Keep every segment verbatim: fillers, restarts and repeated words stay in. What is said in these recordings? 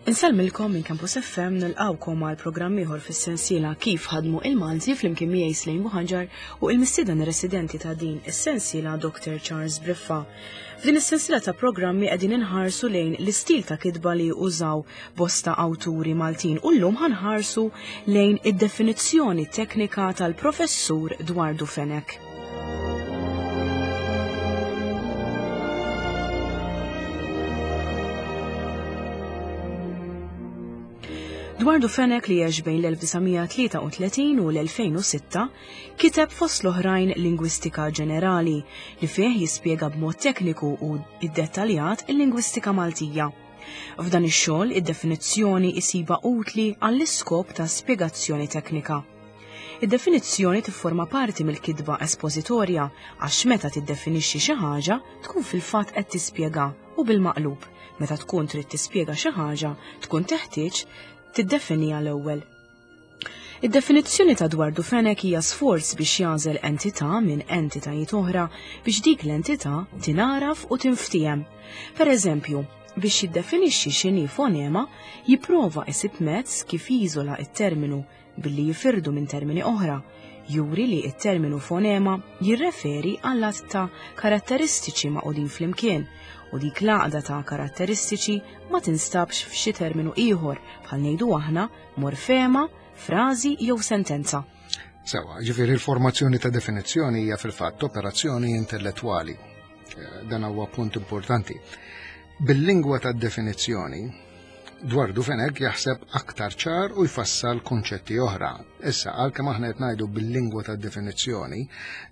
Insalmilkom minn Campus F M nilqawkom għal programm ieħor fis-sensiela kif ħadmu il-Malti flimkien miegħi Slejn Buħanġar u l-mistieden residenti ta' din is-sensiela Doctor Charles Briffa. F'din is-sensiela ta' programmi qegħdin inħarsu lejn l-istil ta' kitba li użaw bosta awturi Maltin u llum ħanħarsu lejn id-definizzjoni teknika tal-professur Dwardu Fenek. Dwardu Fenek li jgħix bejn l-elf tisa' tlieta u tletin u l-elfejn u sitta kiteb fost l-oħrajn lingwistika ġenerali li fih jispjega b'mod tekniku u id-dettaljat il-lingwistika Maltija. F'dan ix-xogħol id-definizzjoni isiba utli għall-iskop ta' spjegazzjoni teknika. Id-definizzjoni tifforma parti mill-kitba espożitorja għax meta tiddefinixxi xi ħaġa tkun fil-fatt qed tispjega u bil-maqlub meta tkun trid tispjega xi ħaġa tkun teħtieġ tiddefinija l-ewwel. Id-definizzjoni ta' Dwardu Fenek hija sforz biex jażel entità minn entitajiet oħra biex dik l-entità tingħaraf u tinftiem. Pereżempju, biex jiddefinixxi x'inhi fonema, jipprova jsib mezz kif jiżola t-terminu billi jifirdu minn termini oħra, juri li t-terminu fonema jirreferi għal att ta' karatteristiċi maqudin flimkien u dik l-għaqda ta' karatteristiċi ma tinstabx f'xi terminu ieħor bħal ngħidu aħna morfema, frażi jew sentenza. Sewa, ġifieri l-formazzjoni ta' definizzjoni hija fil-fatt operazzjoni intellettwali. Dan huwa punt importanti. Bil-lingwa tad-definizzjoni Dwardu Fenek jaħseb aktar ċar u jfassal konċetti oħra. Issa, għalkemm aħna qed ngħidu bil-lingwa tad-definizzjoni,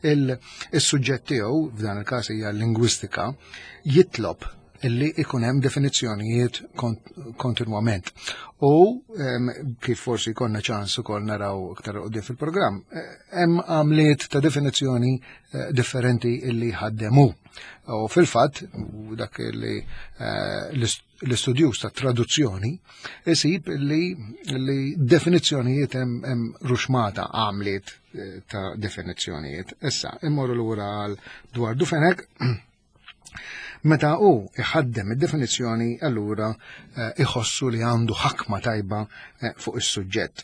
il-suġġett tiegħu f'dan il-każ hija l-lingwistika jitlob illi ikun hemm definizzjonijiet kontinwament. U kif forsi konna ċans ukoll naraw iktar qudiem fil-programm, hemm għamliet ta' definizzjoni differenti illi ħaddemu. U fil-fatt, dak li l-istudjus ta' traduzzjoni isib li definizzjonijiet hemm ruxmata għamliet ta' definizzjonijiet. Issa, immorru lura għal Dwardu Fenek. Meta hu iħaddem id-definizzjoni allura iħossu li għandu ħakma tajba fuq is-suġġett.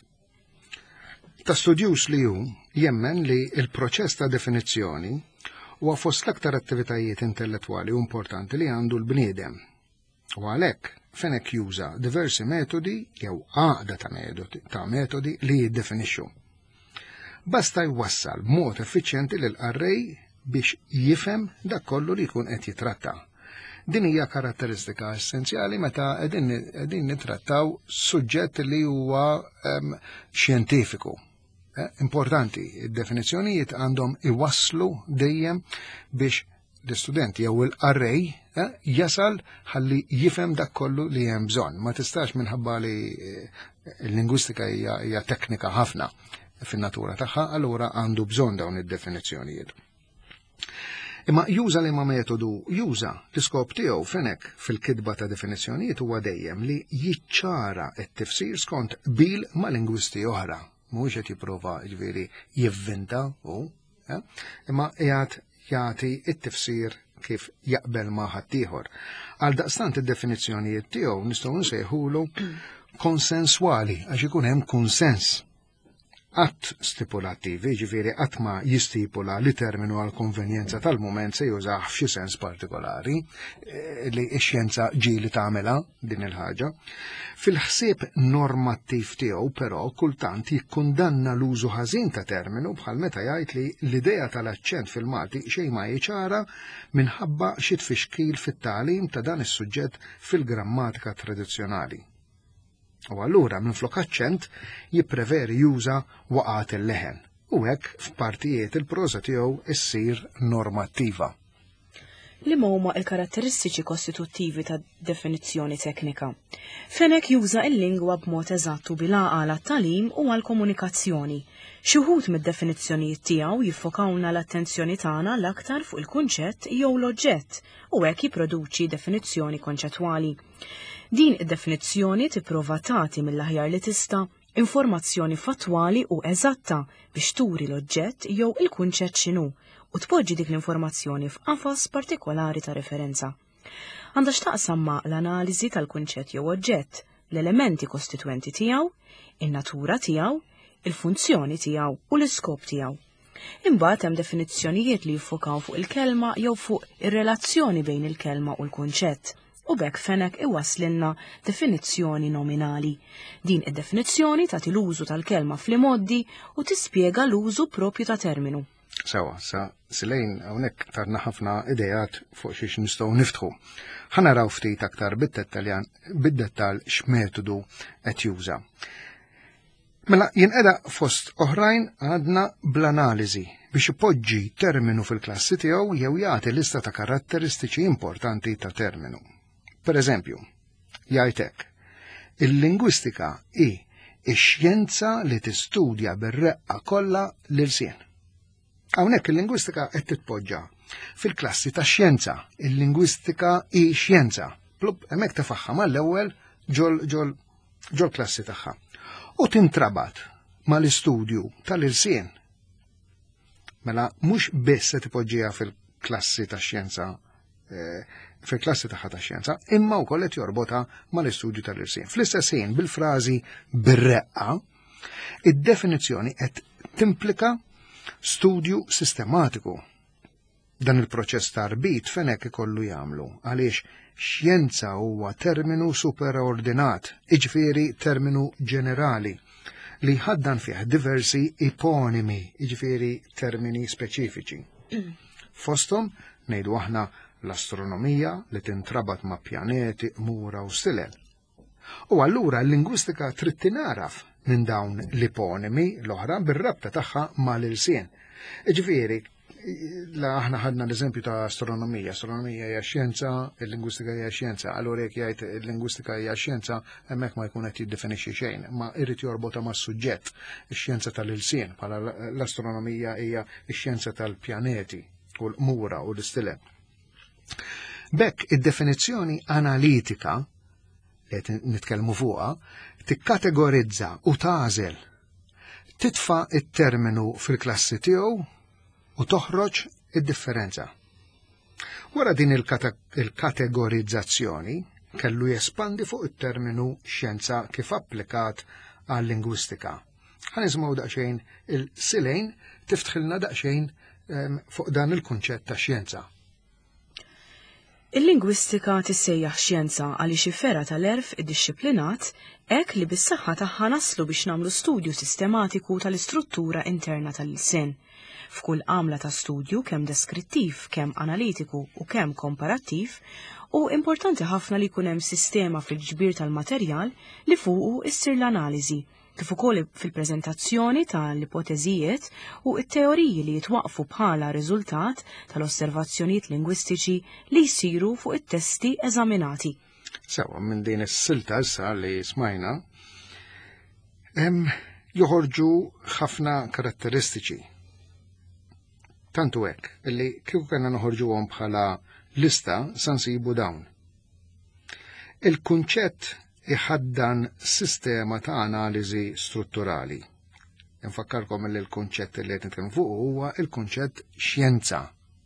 Ta' studjus li hu jemmen li l-proċess ta' definizzjoni huwa fost l-aktar attivitajiet intellettwali u importanti li għandu l-bniedem. U għalhekk Fenek juża diversi metodi jew għaqda ta' metodi ta' metodi li jiddefinixxu. Basta jwassal b'mod effiċjenti lil qarrej biex jifhem dak kollu li jkun qed jitratta. Din hija karatteristika essenzjali meta qegħdin nittrattaw suġġett li huwa xjentifiku. Importanti, id-definizzjonijiet għandhom iwasslu dejjem biex l-istudenti jew il-qarrej jasal ħalli jifhem dak kollu li hemm bżonn. Ma tistax minħabba li l-lingwistika hija teknika ħafna fin-natura tagħha, allura għandu bżonn dawn id-definizzjonijiet. Imma juża li ma metodu juża l-iskop tiegħu Fenek fil-kitba ta' definizzjonijiet huwa dejjem li jiċċara t-tifsir skont bil ma' lingwisti oħra. Mhux qed jipprova ġifieri jivvinta hu, imma qiegħed jagħti t-tifsir kif jaqbel ma' ħaddieħor. Għal daqstant id-definizzjonijiet tiegħu nistgħu nsejħulu konsenswali għax ikun hemm kunsens. Att stipulattivi, ġifieri qatt ma jistipula li terminu għal konvenjenza tal-mument se jużah f'xi sens partikolari li x-xjenza ġieli tagħmilha din il-ħaġa. Fil-ħsieb normattiv tiegħu però kultant jikkundanna l-użu ħażin ta' terminu bħal meta jgħid li l-idea tal-aċċent fil-Malti xejn ma jiċara minħabba xi tfixkil fit-tagħlim ta' dan is-suġġett fil-grammatika tradizzjonali. U allura minflok aċċent jippreferi juża waqgħat il-leħen u hekk f'partijiet il-proża tiegħu issir normattiva. Liema huma l-karatteristiċi kostituttivi ta' definizzjoni teknika. Fenek juża l-lingwa b'mod eżattu bil-għaqal għat-tagħlim u għall-komunikazzjoni. Xi wħud mid-definizzjonijiet tiegħu jiffokawna l-attenzjoni tagħna l-aktar fuq il-kunċett jew l-oġġett u hekk jipproduċi definizzjoni konċettwali. Din id-definizzjoni tipprova tagħti mill-aħjar li tista' informazzjoni fattwali u eżatta biex turi l-oġġett jew il-kunċett x'inhu u tpoġġi dik l-informazzjoni f'qafas partikolari ta' referenza. Għandha x'taqsam ma' l-analiżi tal-kunċett jew oġġett, l-elementi kostitwenti tiegħu, in-natura tiegħu, il-funzjoni tiegħu u l-iskop tiegħu. Imbagħad hemm definizzjonijiet li jiffokaw fuq il-kelma jew fuq ir-relazzjoni bejn il-kelma u l-kunċett. U bekk Fenech iwasslilna definizzjoni nominali. Din id-definizzjoni tagħti l-użu tal-kelma fl-imoddi u tispjega l-użu propju ta' terminu. Sewa, sa silejn hawnhekk tarna ħafna idejat fuq xiex nistgħu niftħu. Ħanaraw ftit aktar bid-dettall x'metodu qed juża. Mela jinqeda fost oħrajn għadna bl-analiżi biex ipoġġi terminu fil-klassi tiegħu jew jagħti lista ta' karatteristiċi importanti ta' terminu. Per eżempju, jgħid hekk: il-lingwistika hi x-xjenza li tistudja bir-reqqa kollha l-irsien. Hawnhekk il-lingwistika qed titpoġġa fil-klassi ta' xjenza. Il-lingwistika hi xjenza. Plub hemmhekk tifaħħa mal-ewwel ġol ġol ġol klassi tagħha. U tintrabat mal-istudju tal-irsien. Mela mhux biss se tipoġġiha fil-klassi ta' xjenza, fil-klassi tagħha ta' xjenza, imma wkoll qed jorbotha mal-istudju tal-irsien. Fl-istess ħin bil-frażi bir-reqqa, id-definizzjoni qed timplika studju sistematiku. Dan il-proċess ta' rbit Fenech ikollu jagħmlu għaliex xjenza huwa terminu superordinat, iġifieri terminu ġenerali, li ħaddan fih diversi iponimi, iġifieri termini speċifiċi. Fosthom ngħidu aħna l-astronomija li tintrabat ma' pjaneti, mura u stilel. U allura l-lingwistika trid tinaraf minn dawn l-iponimi l-oħra bir-rabta tagħha mal-irsien. Iġifieri, la aħna ħadna l-eżempju ta' astronomija. Astronomija hija xjenza, il-lingwistika hija xjenza. Allura jekk jgħid il-lingwistika hija xjenza, hemmhekk ma jkun qed jiddefinixxi xejn, ma jrid jorbota mas-suġġett, ix-xjenza tal-irsien, bħala l-astronomija hija x-xjenza tal-pjaneti u l-qmura u l-istilel. Bekk id-definizzjoni analitika li qed nitkellmu fuqha tikkategorizza u tagħżel, titfa' it-terminu fil-klassi tiegħu u toħroġ id-differenza. Wara din il-kategorizzazzjoni kellu jespandi fuq it-terminu xjenza kif applikat għal-lingwistika. Ħanisimgħu daqsxejn il-silejn tiftħilna daqsxejn fuq dan il-kunċett ta' xjenza. Il-lingwistika tissejjaħ xjenza għaliex ifera tal-erf iddixxiplinat hekk li bis-saħħa tagħha naslu biex nagħmlu studju sistematiku tal-istruttura interna tal-lisien. F'kull għamla ta' studju kemm deskrittiv, kemm analitiku u kemm komparattiv, u importanti ħafna li jkun hemm sistema fil-ġbir tal-materjal li fuqu issir l-analiżi, kif ukoll fil-preżentazzjoni tal-ipoteżijiet u t-teoriji li jitwaqfu bħala riżultat tal-osservazzjonijiet lingwistiċi li jsiru fuq it-testi eżaminati. Sewa minn din is-silta issa li smajna hemm joħorġu ħafna karatteristiċi. Tantu hekk, illi kieku kellna noħorġuhom bħala lista sa nsibu dawn. Il-kunċett iħaddan sistema ta' analiżi strutturali. Infakkarkom li l-kunċett li qed nitkellmu fuq huwa l-kunċett xjenza,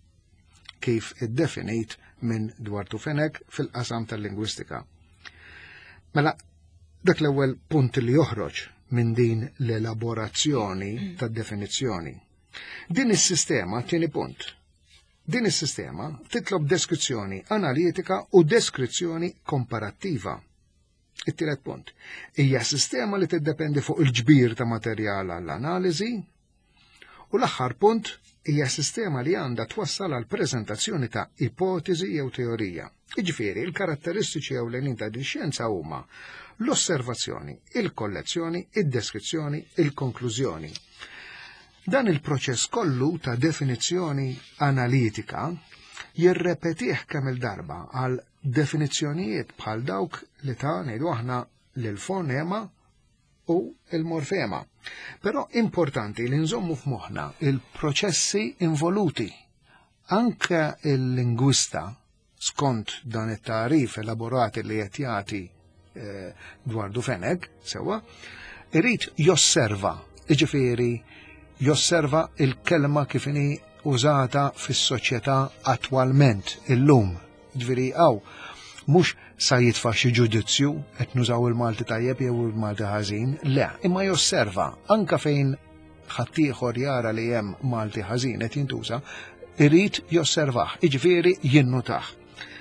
kif iddefinit minn Duartu Fenech fil-qasam tal-lingwistika. Mela, dak l-ewwel punt li joħroġ minn din l-elaborazzjoni tad-definizzjoni. Din is-sistema tieni punt. Din is-sistema titlob deskrizzjoni analitika u deskrizzjoni komparattiva. It-tielet punt. Hija sistema li tiddependi fuq il-ġbir ta' materjal għall-analiżi u l-aħħar punt hija sistema li għandha twassal għal preżentazzjoni ta' ipotezi jew teorija. Jiġifieri l-karatteristiċi ewlenin ta' din xjenza huma l-osservazzjoni, il-kollezzjoni, id-deskrizzjoni, il-konklużjoni. Dan il-proċess kollu ta' definizzjoni analitika jirrepetih kemm il-darba għal definizzjonijiet bħal dawk li ta' ngħidu aħna l-fonema u l-morfema. Però importanti li nżommu f'moħħna il-proċessi involuti. Anke il-lingwista skont dan it-tarif elaborati li qed jagħti eh, Duartu Fenech sewwa, irid josserva, jiġifieri josserva il-kelma kif inhi użata fis-soċjetà attwalment illum. Ġifieri hawn mhux sa jitfa' xi ġudizzju qed nużaw il-Malti tajjeb jew il-Malti ħażin, le, imma josserva anka fejn ħaddieħor jara li hemm Malti ħażin qed jintuża, irid josservah, jiġifieri jinnutah.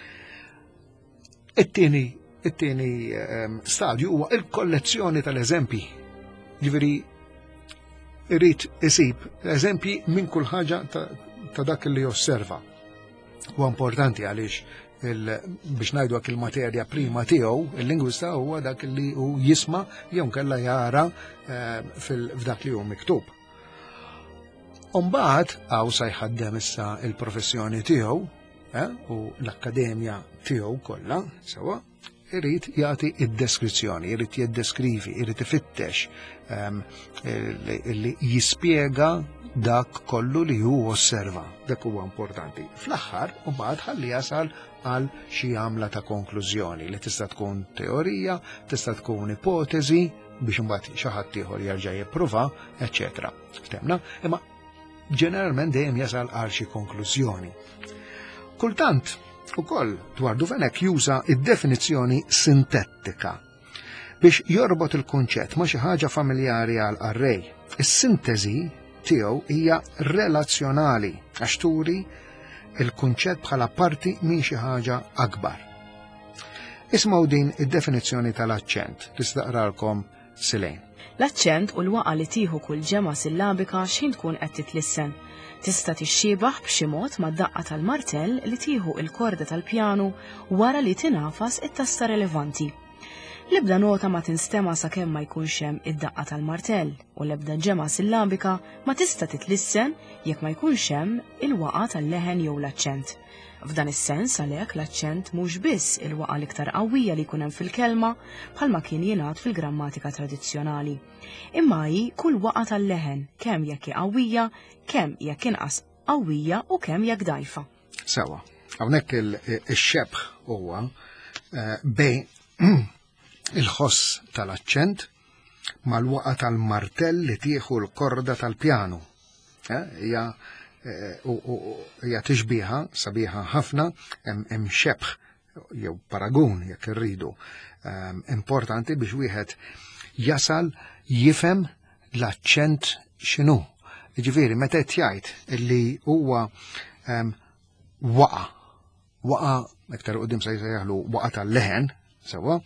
It-tieni it-tieni stadju huwa il-kollezzjoni tal-eżempji. Jiġifieri irid isib eżempji minn kull ħaġa ta' dak li josserva. Huwa importanti għaliex biex ngħidu hekk il-materja prima tiegħu, il-lingwista huwa dak li hu jisma' jew kellha jara f'dak li hu miktub. Umbagħad hawn se jħaddem issa il-professjoni tiegħu u l-akkademja tiegħu kollha sewwa irid jagħti id-deskrizzjoni, irid jiddeskrivi, irid ifittex li jispjega dak kollu li hu osserva, dak huwa importanti. Fl-aħħar mbagħad ħalli jasal għal xi għamla ta' konklużjoni li tista' tkun teorija, tista' tkun ipotezi biex imbagħad xi ħadd ieħor jerġa' jipprova, eċċetera. Ftemna, imma ġeneralment dejjem jasal għal xi konklużjoni. Kultant ukoll dwar Duveneck juża id-definizzjoni sintettika biex jorbot il-kunċett ma' xi ħaġa familjari għal qarrej. Is-sintesi tiegħu hija relazzjonali għax turi il-kunċett bħala parti minn xi ħaġa akbar. Ismgħu din id-definizzjoni tal-aċċent tista' naqralkom silejn. L-aċċent u l-waqa li tieħu kull ġemma sillabika x'in tkun qed titlissen. Tista' tixxiebaħ b'xi mod mad-daqqa tal-martell li tieħu l-korda tal-pjanu wara li tingħafas it-tasta relevanti. L-ebda nota ma tinstema sakemm ma jkunx hemm id-daqqa tal-martell u l-ebda ġemma sillabika ma tista' titlissen jekk ma jkunx hemm il-waqa tal-leħen jew l-aċċent. F'dan is-sens għalhekk l-aċċent mhux biss il-waqa l-iktar qawwija li jkun hemm fil-kelma bħalma kien jingħad fil-grammatika tradizzjonali. Imma hi kull waqa tal-leħen kemm jekk hi qawwija, kemm jekk inqas qawwija u kemm jekk dgħajfa. Sewa, hawnhekk ix-xebħ huwa bejn il-ħoss tal-aċċent mal-waqa tal-martell li tieħu l-korda tal-pjanu. Hija hija tixbiħa sabiħa ħafna hemm xebħ jew paragun jekk irridu importanti biex wieħed jasal jifhem l-aċċent x'inhu. Jiġifieri meta qed jgħid illi huwa waqa waqa aktar qudiem se jgħidu waqa tal-leħen sewwa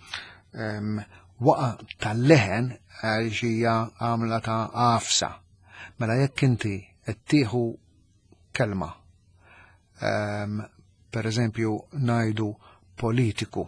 waqa tal-leħen hija għamla ta' għafsa. Mela jekk inti qed tieħu kelma, um, per eżempju ngħidu politiku,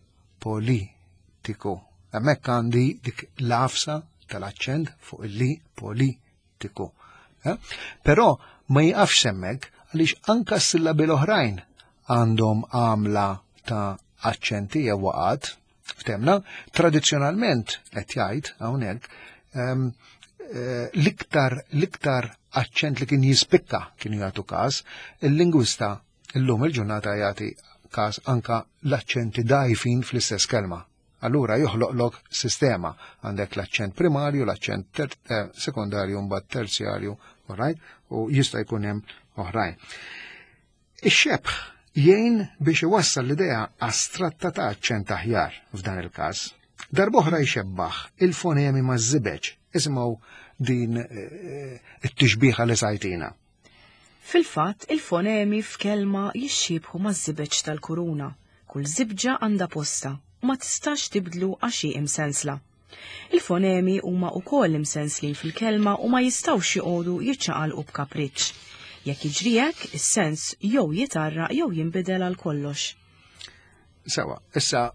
politiku, hemmhekk għandi dik l-għafsa tal-aċċent fuq il-li politiku. Eh? Però ma jqafx hemmhekk għaliex anke s-sillabi l-oħrajn għandhom għamla ta' aċċenti jew waqgħat, ftemna, tradizzjonalment qed jgħid hawnhekk um, uh, l-iktar l-iktar aċċent li kien jispikka kien jagħtu każ, il-lingwista illum il-ġurnata jagħti każ anka l-aċċenti dgħajfin fl-istess kelma. Allura joħloqlok sistema għandek l-aċċent primarju, l-aċċent eh, sekundarju, mbagħad terzjarju, right? U jista' jkun hemm oħrajn. Ix-xebħ jgħin biex iwassal l-idea astratta ta' aċċent aħjar f'dan il-każ. Darb'oħra jxebbaħ il-fonemi maż-żibeġ, isimgħu din it-tixbiħa li sajtina. Fil-fatt, il-fonemi f'kelma jixxibħu maż-żibeġ tal-kuruna. Kull żibġa għandha posta u ma tistax tibdlu għax hi imsensla. Il-fonemi huma wkoll imsensli fil-kelma u ma jistgħux joqogħdu jiċċaqalqu b'kapriċċ. Jekk jiġri hekk, is-sens jew jitarraq jew jinbidel għal kollox. Sewa, issa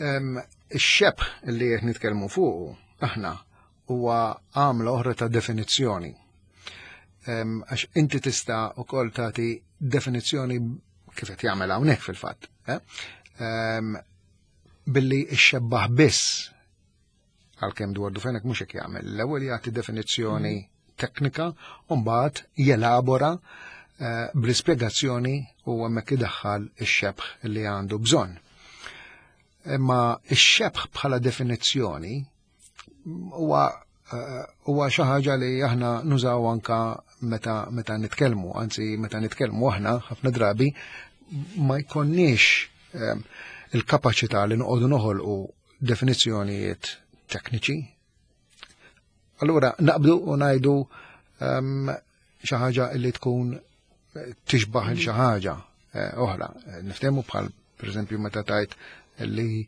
ix-xebħ li qed nitkellmu fuqu aħna huwa għamla oħra ta' definizzjoni. Għax inti tista' ukoll tagħti definizzjoni kif qed jagħmel hawnhekk fil-fatt. Billi xxebbaħ biss għalkemm dwar Duveneck mhux hekk jagħmel. L-ewwel jagħti definizzjoni teknika u mbagħad jelabora bl-ispjegazzjoni u hemmhekk idaħħal ix-xebħ li għandu bżonn. Imma x-xebħ bħala definizzjoni huwa huwa xi ħaġa li aħna nużaw anka meta meta nitkellmu, anzi meta nitkellmu aħna ħafna drabi ma jkollniex il-kapaċità li noqogħdu noħolqu definizzjonijiet tekniċi. Allura naqbdu u ngħidu xi ħaġa li tkun tixbaħ il xi ħaġa oħra. Niftehmu bħal pereżempju meta tajt li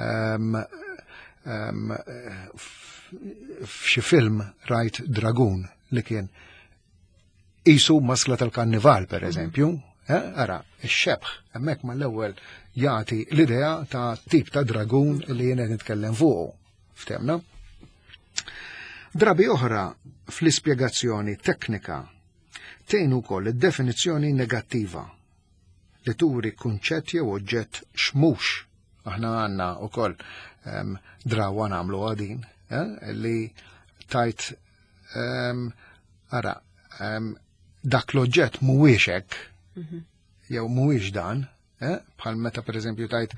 f'xi film rajt dragun li kien qisu maskla tal-karnival pereżempju, ara, ix-xebħ hemmhekk mal-ewwel jagħti l-idea ta' tip ta' dragun li jien qed nitkellem fuqu. Ftemna? Drabi oħra fl-ispjegazzjoni teknika tgħin ukoll id-definizzjoni negattiva li turi kunċett jew oġġett xmux. Aħna għandna wkoll drawa nagħmlu għadin li tajt ara dak l-oġġett mhuwiex hekk jew mhuwiex dan, bħal meta pereżempju tajt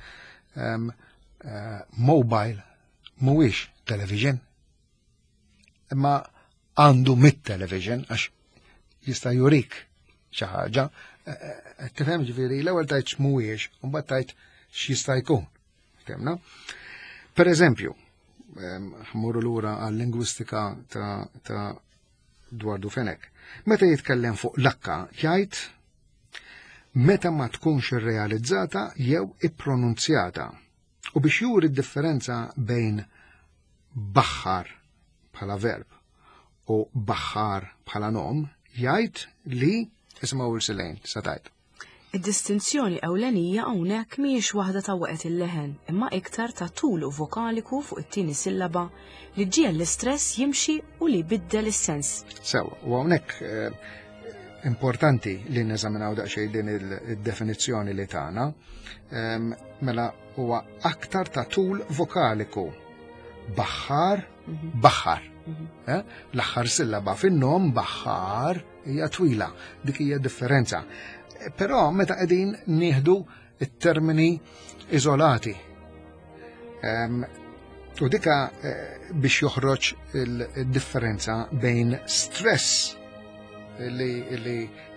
mobile mhuwiex television, imma għandu mit-television għax jista' jurik xi ħaġa. Tifhem ġifieri l-ewwel tajt x'mhuwiex u mbagħad tajt x'jista' jkun. Fehmna? Pereżempju, ħmorru lura għal-lingwistika ta' Dwar Dufenek. Meta jitkellem fuq l-akka jgħid meta ma tkunx irrealizzata jew ippronunzjata. U biex juri d-differenza bejn baħħar bħala verb u baħħar bħala nom, jgħid li ismaw il-silejn, satajt. Id-distinzjoni ewlenija hawnhekk mhijiex waħda ta' waqgħet il-leħen, imma iktar ta' tul vokaliku fuq it-tieni sillaba li ġie l-istress jimxi u li biddel is-sens. Sew, u hawnhekk importanti li neżaminaw daqsxejn din id-definizzjoni li tagħna, mela huwa aktar ta' tul vokaliku. Baħħar, baħħar. L-aħħar sillaba fin-nom baħħar hija twila, dik hija differenza. Però meta qegħdin nieħdu it-termini iżolati. U dika biex joħroġ il-differenza bejn stress li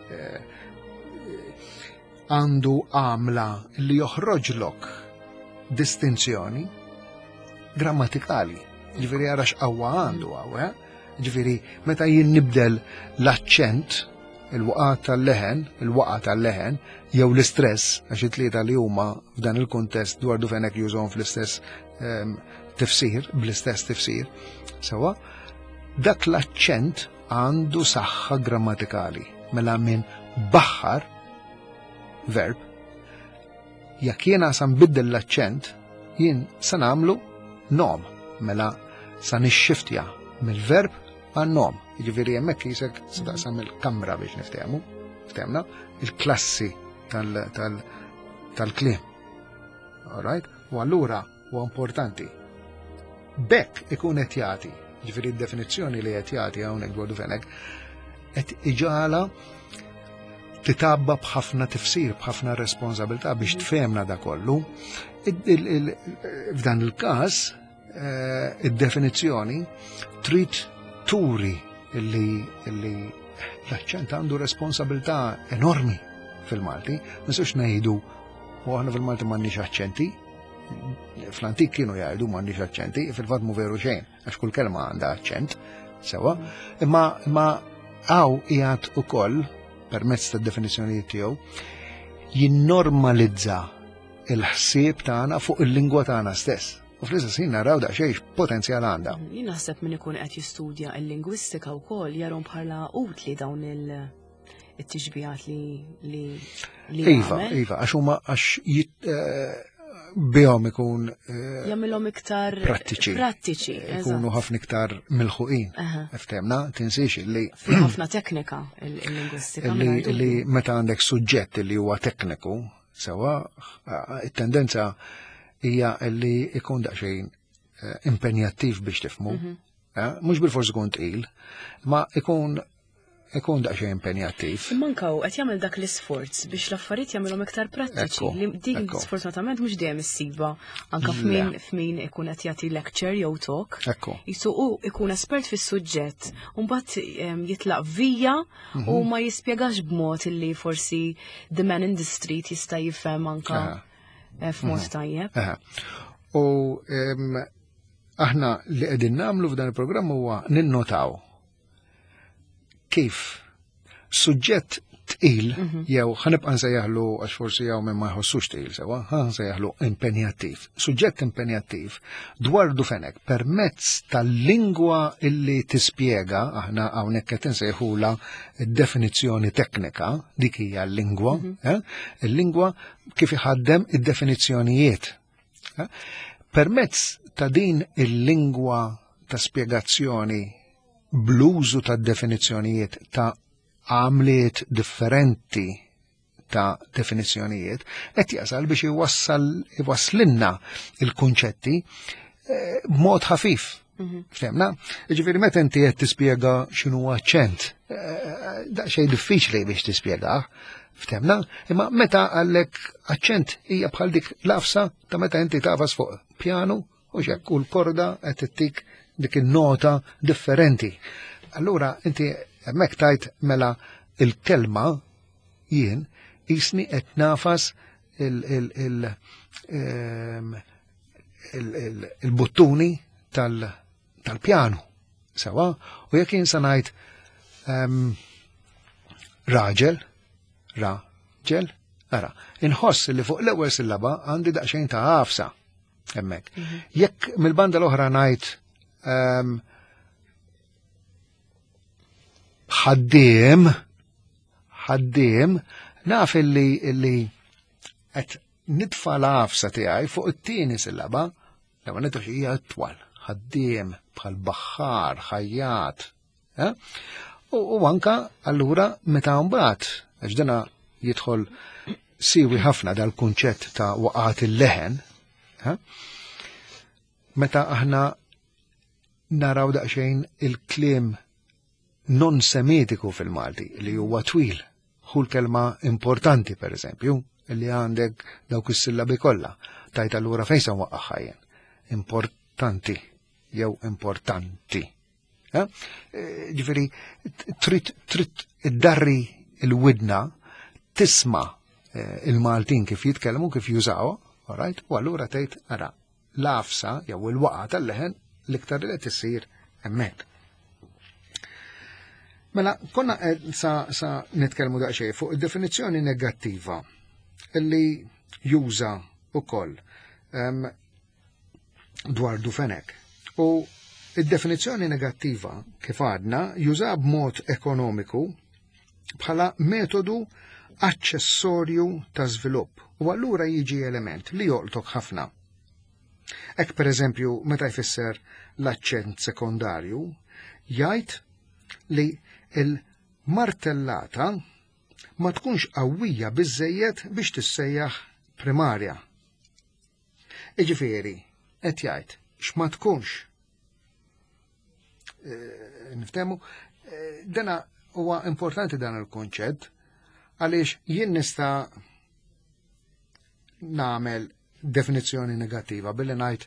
għandu għamla li joħroġlok distinzjoni grammatikali. Ġifieri għara x'qawwa għandu għaw, ġifieri meta jien nibdel l-aċċent il-waqgħa tal-leħen, il-waqgħa tal-leħen, jew l-istress, għax it-tlieta li huma f'dan il-kuntest Dwar Dufenek jużhom fl-istess tifsir, bl-istess tifsir, sewa, dak l-aċċent għandu saħħa grammatikali. Mela minn baħħar, verb, jekk jiena sa nbiddel l-aċċent, jien sa nagħmlu nom, mela sa nixxiftja mill-verb għan-nom. Jiġifieri hemmhekk jisek staqsam il-kamra biex niftehmu, ftemna, il-klassi tal-kliem. All right? U allura huwa importanti. Bekk ikun qed jagħti, jiġifieri d-definizzjoni li qed jagħti hawnhekk Dwar Dufenek qed iġala titabba b'ħafna tifsir, b'ħafna responsabilità biex tfehmna da kollu. F'dan il-każ id-definizzjoni trid turi illi l-aċċent għandu responsabilità enormi fil-Malti. Nisux ngħidu u aħna fil-Malti m'għandniex aċċenti. Fl-antik kienu jgħidu m'għandniex aċċenti, fil-fatt mhu veru xejn, għax kull kelma għandha aċċent, sewa, imma imma hawn qiegħed ukoll permezz tad-definizzjonijiet tiegħu jinnormalizza il-ħsieb tagħna fuq il-lingwa tagħna stess. U fl-istess ħin naraw daqsxejn potenzjal għandha. Jien naħseb min ikun qed jistudja l-lingwistika wkoll jarhom bħala utli dawn it-tixbijat li Iva, iva, għax huma għax bihom ikun jagħmilhom iktar prattiċi. Prattiċi. Ikunu ħafna iktar milħuqin. Ftemna, tinsiex li ħafna teknika il-lingwistika. Li meta għandek suġġett li huwa tekniku, sewa, it-tendenza hija li ikun daqsxejn impenjattiv biex tifhmu. Mhux bil-forsi ikun tqil, ma ikun ikun daqsxejn impenjattiv. Mankaw qed jagħmel dak l-isforz biex l-affarijiet jagħmilhom iktar prattiċi. Li dik sfortunatament mhux dejjem issiba anke f'min f'min ikun qed jagħti lecture jew talk. Jisu hu ikun espert fis-suġġett u mbagħad jitlaq vija u ma jispjegax b'mod illi forsi the man in the street jista' jifhem anke f'mod tajjeb. U aħna li qegħdin nagħmlu f'dan il-programm huwa ninnotaw kif suġġett tqil jew ħanibqa' nsejjaħlu għax forsi jew minn ma jħossux tqil sewa, ħa nsejjaħlu impenjattiv. Suġġett impenjattiv dwar dufenek permezz tal-lingwa illi tispjega aħna hawnhekk qed insejħula d-definizzjoni teknika dik hija l-lingwa, il-lingwa kif iħaddem id-definizzjonijiet. Permezz ta' din il-lingwa ta' spjegazzjoni bl-użu ta' definizzjonijiet ta' għamliet differenti ta' definizzjonijiet, qed jasal biex iwassal iwasslinna il-kunċetti b'mod ħafif. Ftemna? Ġifieri meta inti qed tispjega x'inhu aċċent, daqsxejn diffiċli biex tispjegah, ftemna? Imma meta għallek aċċent hija bħal dik l-afsa ta' meta inti tafas fuq pjanu u xekk u l-korda qed tittik dik il-nota differenti. Allura inti hemmhekk tajt mela il-kelma jien isni qed nafas il-buttuni tal-pjanu. Sewa, u jekk jien sa ngħid raġel, raġel, ara, inħoss li fuq l-ewwel sillaba għandi daqsxejn ta' għafsa hemmhekk. Jekk mill-banda l-oħra ngħid ħaddiem, ħaddiem, naf illi illi qed nitfa' l-għafsa tiegħi fuq it-tieni sillaba, lema nitux hija twal, ħaddiem bħal baħħar, ħajjat. U anka allura meta mbagħad għax dana jidħol siwi ħafna dal-kunċett ta' waqgħat il-leħen, meta aħna naraw daqsxejn il-kliem non semitiku fil-Malti li huwa twil, hu l-kelma importanti per eżempju, li għandek dawk is-sillabi kollha, tajt allura fejn se nwaqqaħ ħajjen. Importanti jew importanti. Ġifieri trid trid iddarri il-widna tisma' il-Maltin kif jitkellmu kif jużaw, alright, u allura tgħid ara l-għafsa jew il-waqgħa tal-leħen l-iktar li qed issir hemmhekk. Mela, konna sa, sa nitkellmu daqsxejn fuq id-definizzjoni negattiva illi juża wkoll um, dwar dufenek. U id-definizzjoni negattiva kif għadna juża b'mod ekonomiku bħala metodu aċċessorju ta' żvilupp u allura jiġi element li joltok ħafna. Hekk pereżempju meta jfisser l-aċċent sekondarju jgħid li il-martellata ma tkunx qawwija biżżejjed biex tissejjaħ primarja. Iġifieri, qed jgħid x'ma tkunx. E, niftehmu, e, dana huwa importanti dan il-kunċett għaliex jien nista' nagħmel definizzjoni negattiva billi ngħid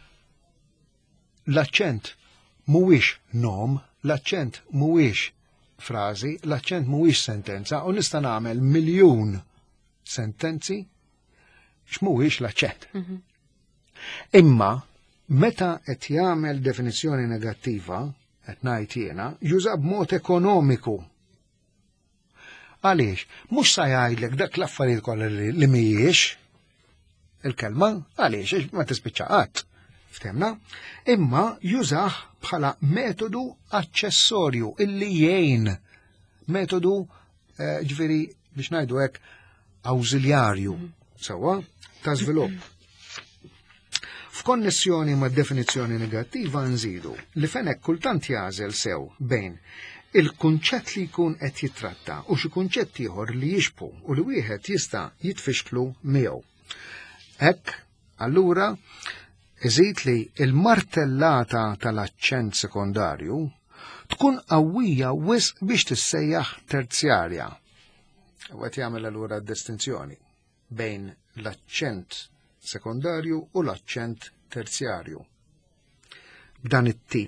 l-aċċent mhuwiex nom, l-aċċent mhuwiex frażi, l-aċċent mhuwiex sentenza u nista' nagħmel miljun sentenzi x'mhuwiex l-aċċent. Mm-hmm. Imma meta qed jagħmel definizzjoni negattiva, qed ngħid jiena, juża b'mod ekonomiku. Għaliex, mhux sa jgħidlek dak l-affarijiet kollha li mhijiex il-kelma, għaliex ma tispiċċa qatt. Ftemna? Imma jużah bħala metodu aċċessorju illi jgħin metodu eh, ġifieri biex ngħidu hekk awżiljarju sewwa ta' żvilupp. F'konnessjoni ma' definizzjoni negattiva nżidu li fenek kultant jażel sew bejn il-kunċett li jkun qed jitratta u xi kunċett ieħor li jixbu u li wieħed jista' jitfixklu miegħu. Hekk allura iżid li il-martellata tal-aċċent sekondarju tkun qawwija wisq biex tissejjaħ terzjarja. U qed jagħmel allura d-distinzjoni bejn l-aċċent sekondarju u l-aċċent terzjarju. B'dan it-tip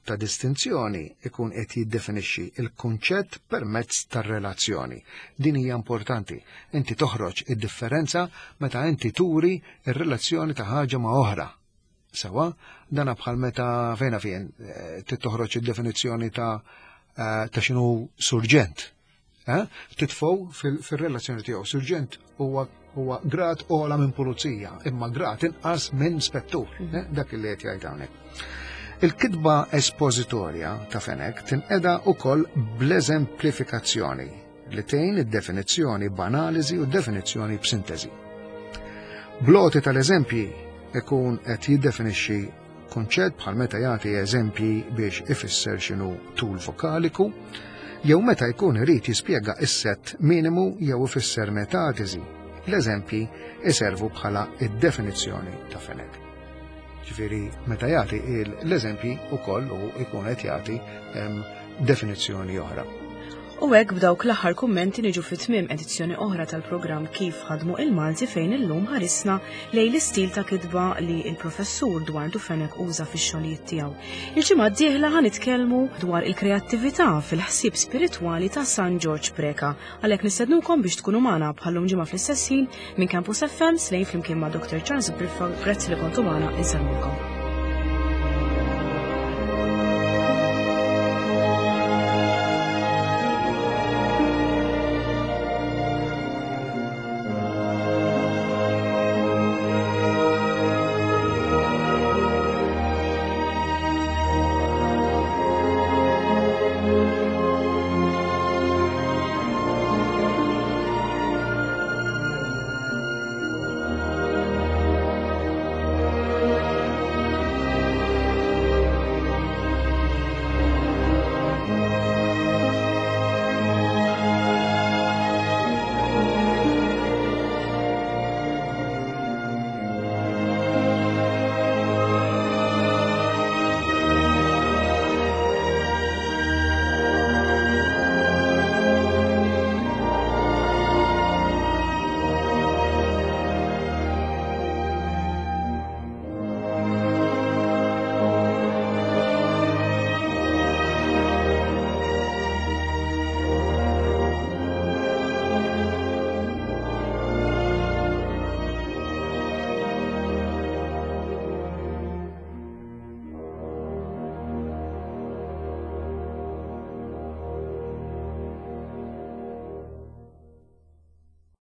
ta' distinzjoni ikun qed jiddefinixxi il-kunċett permezz tar-relazzjoni. Din hija importanti. Inti toħroġ id-differenza meta inti turi ir-relazzjoni ta' ħaġa ma' oħra. Sewa, dana bħal meta fejna fejn titoħroġ id-definizzjoni ta' ta' x'inhu surġent. Titfgħu fir-relazzjoni tiegħu. Surġent huwa huwa grat ola minn pulizija, imma grat inqas minn spettur. Dak li qed jgħid hawnhekk. Il-kitba espożitorja ta' Fenech tinqeda wkoll bl-eżemplifikazzjoni li tgħin id-definizzjoni b'analiżi u d-definizzjoni b'sintesi. Bloti tal-eżempji ikun qed jiddefinixxi kunċett bħal meta jagħti eżempji biex ifisser x'inhu tul vokaliku, jew meta jkun irid jispjega s-sett minimu jew ifisser metafisi. L-eżempji iservu bħala id-definizzjoni ta' Fenech. Ġifieri meta jagħti l-eżempji wkoll u jkun qed jagħti definizzjoni oħra. U hekk b'dawk l-aħħar kummenti niġu fit-tmiem edizzjoni oħra tal-programm Kif ħadmu il-Malti fejn illum ħarisna lejn l-istil ta' kitba li l-professur Dwardu Fenech uża fix-xogħlijiet tiegħu. Il-ġimgħa d-dieħla ħanitkellmu dwar il-kreattività fil-ħsieb spiritwali ta' San George Preka. Għalhekk nistednukom biex tkunu magħna bħallum ġimgħa fl-istess ħin minn Campus F M slejn flimkien ma' Doktor Charles Birfog. Grazzi li kontu magħna, insellmulkom.